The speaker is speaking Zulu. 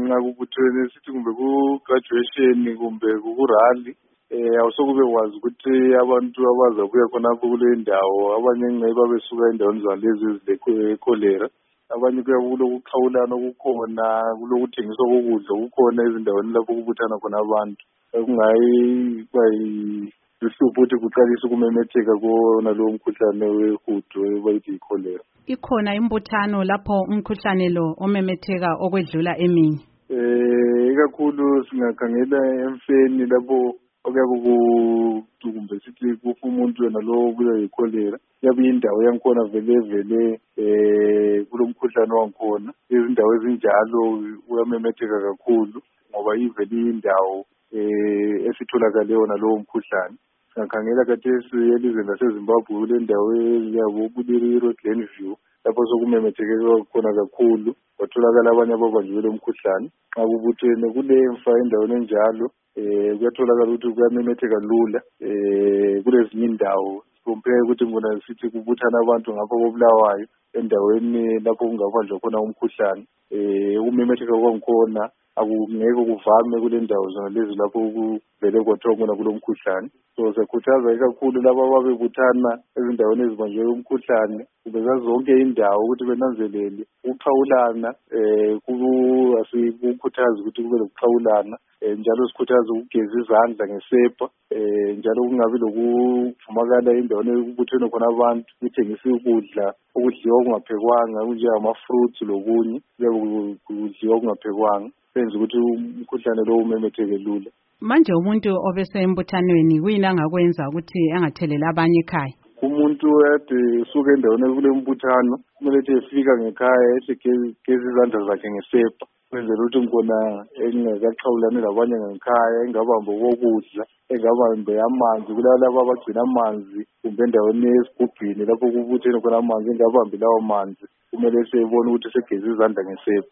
nxa kubuthene sithi kumbe ku-graduation kumbe ku-rally awusokube kwazi ukuthi abantu abazabuya khonapho kule ndawo abanye nxa babesuka endaweni zalezi ezile-cholera, abanye kuyabe kulokuxhawulana okukhona, kulokuthengiswa kokudla okukhona ezindaweni lapho kubuthana khona abantu, kungayiba luhlupho ukuthi kuqalise ukumemetheka kona lowo mkhuhlane wehudo bayithi yi-cholera. Ikhona imbuthano lapho umkhuhlane lo omemetheka okwedlula eminye? Ikakhulu singakhangela emfeni lapho okuyabe kumbe sithi kufa umuntu yena lowo kuya yi-cholera, kuyabe indawo yankhona vele kulomkhuhlane wankhona. Izindawo ezinjalo uyamemetheka kakhulu ngoba ivele iyindawo esitholakale yona lowo mkhuhlane. Singakhangela khathesi elizweni laseZimbabwe kule ndawo yabo Buliriro, Glenview, lapho sokumemetheke khona kakhulu, kwatholakala abanye ababanjwe lo mkhuhlane. Nxa kubuthene kulemfa endaweni enjalo, kuyatholakala ukuthi kuyamemetheka lula kulezinye indawo, compare ukuthi ngona sithi kubuthana abantu ngapha koBulawayo endaweni lapho kungabanjwa khona umkhuhlane. Ukumemetheka kwankhona akungeke kuvame kule ndawo zona lezi lapho kuvele kwathiwa khona kulomkhuhlane. So siyakhuthaza ikakhulu laba ababebuthana ezindaweni ezibanjwe umkhuhlane kumbe zonke indawo ukuthi benanzelele ukuxhawulana. Asikukhuthazi ukuthi kube lokuxhawulana, njalo sikhuthaza ukugeza izandla ngesepa, njalo kungabi lokuvumakala endaweni ekubuthene khona abantu kuthengisa ukudla okudliwa okungaphekwanga okunjengama-fruits lokunye kuyabe kudliwa okungaphekwanga, senza ukuthi umkhuhlane lo umemetheke lula. Manje umuntu obesembuthanweni kuyini angakwenza ukuthi angatheleli abanye ekhaya? Umuntu ade usuka endaweni ekulembuthano kumele ethi efika ngekhaya ehle geza izandla zakhe ngesepa, kwenzela ukuthi ngona engakaxhawulani labanye ngekhaya, engabambi okokudla, engabambi amanzi kulalabo abagcina amanzi kumbe endaweni esigubhini lapho kubuthene khona amanzi, engabambi lawo manzi. Kumele sebone ukuthi segeza izandla ngesepa.